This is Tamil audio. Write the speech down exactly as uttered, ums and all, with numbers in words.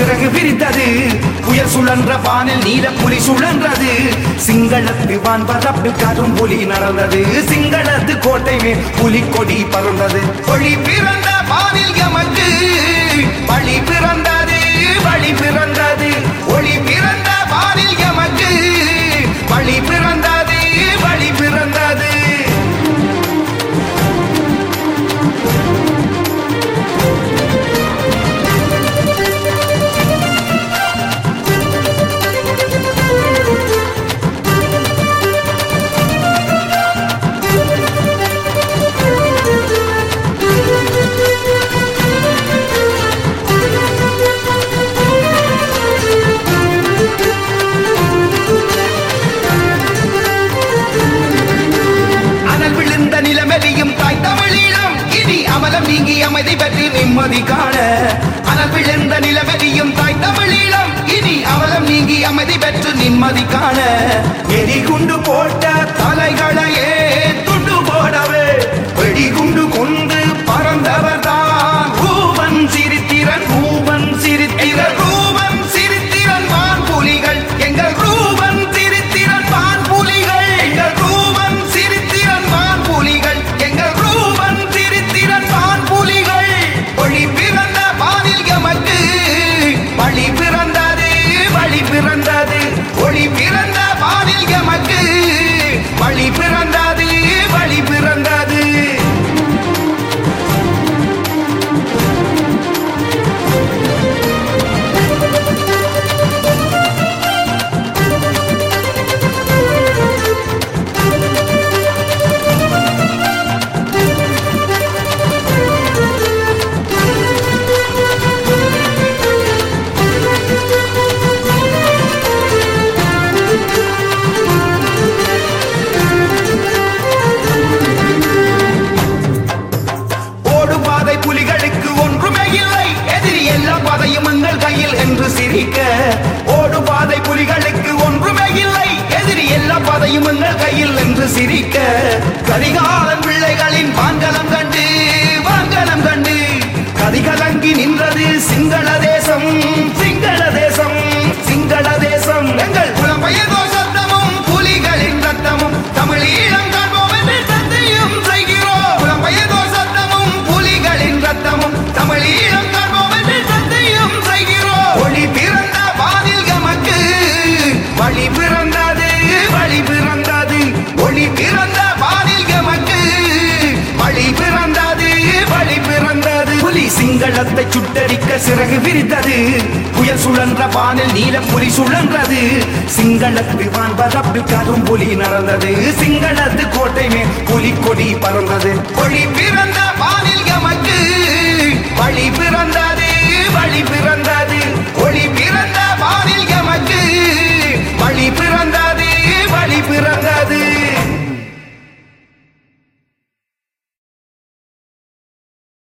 சிறகு விரித்தது புயல் சுழன்ற வானில் நீல புலி சுழன்றது சிங்களத்து வான் பரப்பு கரும் புலி நடந்தது சிங்களத்து கோட்டை மேல் புலி கொடி பறந்தது ஒளி பிறந்த வானில் எமக்கு வழி பிறந்தது வழி பிறந்தது ஒளி பிறந்த வானில் எமக்கு வழி பிறந்தது வழி பிறந்தது அமலம் நீங்கி அமைதி பற்றி நிம்மதி காண அனல் விழுந்த நிலவெறியும் தாய் தமிழீழம் இனி அமலம் நீங்கி அமைதி பெற்று நிம்மதி காண எரி குண்டு போட்ட தலைகளையே துண்டு போடவே வெடிகுண்டு கொண்டு பறந்தவர் தான் ரூபன் சிரித்திரன் ரூபன் சிரித்திரன் ரூபன் சிரித்திரன் வான் புலிகள் எங்கள் ரூபன் சிரித்திரன் வான் புலிகள் எங்கள் ரூபன் சிரித்திரன் வான் புலிகள் எங்கள் ரூபன் சிரித்திரன் வான் புலிகள் ஒளி பிறந்த வானில் எமக்கு வழி பிறந்தது வழி பிறந்தது ஒளி பிறந்த வானில் எமக்கு வழி பிறந்தது வழி பிறந்தது ஓடும் பாதை புலிகளுக்கு ஒன்றுமே இல்லை எதிரி எல்லா பாதையும் எங்கள் கையில் என்று சிரிக்க கரிகாலன் பிள்ளைகளின் வான்கலம் கண்டு வான்கலம் கண்டு கதிகலங்கி நின்றது சிங்கள தேசம் சிங்கள தேசம் சிங்கள தேசம் எங்கள் புலம்பெயர் சத்தமும் புலிகளின் ரத்தமும் தமிழீழம் காண்போம் என்று சத்தியம் செய்கிறோம் புலம்பெயர் சத்தமும் புலிகளின் ரத்தமும் தமிழீழம் காண்போம் என்று சத்தியம் செய்கிறோம் ஒளி பிறந்த வானில் எமக்கு வழி பிறந்தது வழி பிறந்தது ஒளி பிறந்த வானில் எமக்கு வழி பிறந்தது வழி பிறந்தது புலி சிங்களத்தை சுட்டரிக்க சிறகு விரித்தது புயல் சுழன்ற வானில் நீல புலி சுழன்றது சிங்களத்து வான் பரப்பு கரும் புலி நடந்தது சிங்களத்து கோட்டை மேல் புலி கொடி பறந்தது ஒளி பிறந்த வானில் எமக்கு வழி பிறந்தது வழி பிறந்தது ஒளி பிறந்த வானில் எமக்கு வழி பிறந்தது